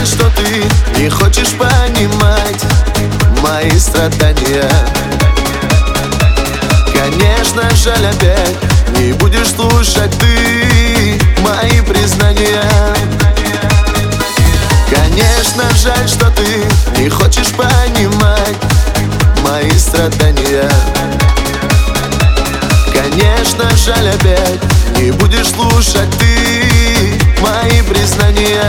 жаль, что ты не хочешь понимать мои страдания. Конечно, жаль, опять не будешь слушать ты мои признания. Конечно, жаль, что ты не хочешь понимать мои страдания. Конечно, жаль, опять не будешь слушать ты мои признания.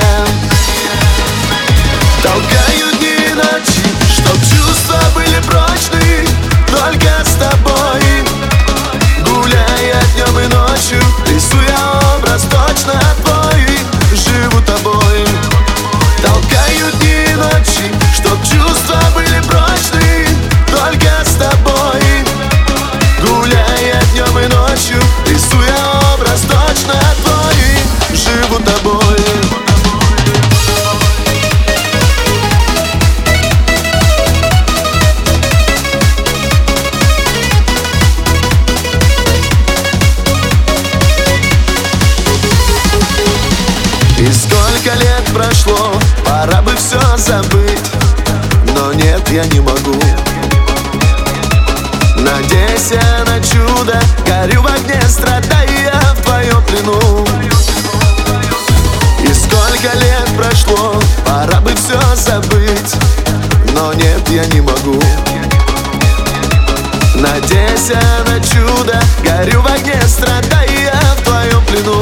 Толкаю дни и ночи, чтоб чувства были прочны, только с тобой. Гуляя днем и ночью, рисуя образ точно твой, живу тобой. Толкаю дни и ночи, чтоб чувства были прочны, только с тобой. Гуляя днем и ночью, рисуя образ точно твой, живу тобой. И сколько лет прошло, пора бы все забыть, но нет, я не могу. Надейся на чудо, горю в огне, страдая в твоем плену. И сколько лет прошло, пора бы все забыть, но нет, я не могу. Надейся на чудо, горю в огне, страдая в твоем плену.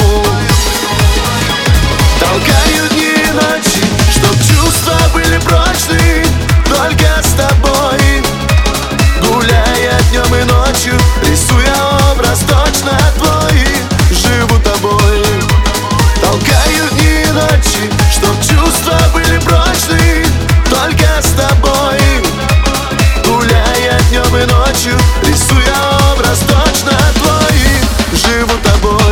Толкаю дни и ночи, чтоб чувства были прочны, только с тобой. Гуляя днем и ночью, рисуя образ точно твой, живу тобой. Толкаю дни и ночи, чтоб чувства были прочны, только с тобой. Гуляя днем и ночью, рисуя образ точно твой, живу тобой.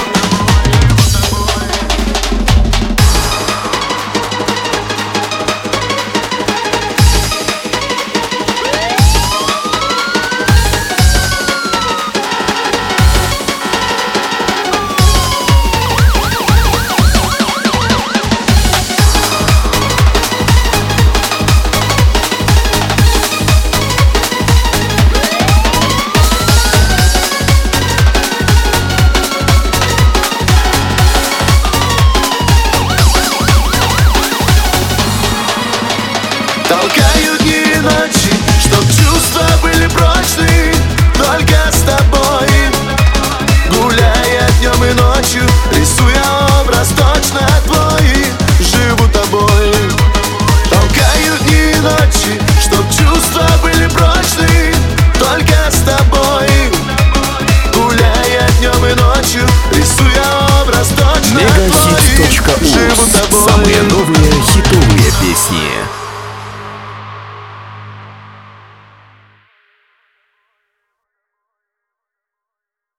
Толкаю дни и ночи, чтоб чувства были прочны, только с тобой. Гуляя днем и ночью, рисуя образ точно твой, живу тобой. Толкаю дни и ночи, чтоб чувства были прочны, только с тобой. Гуляя днем и ночью, рисуя образ точно твой, живу тобой. Самые новые хитовые песни.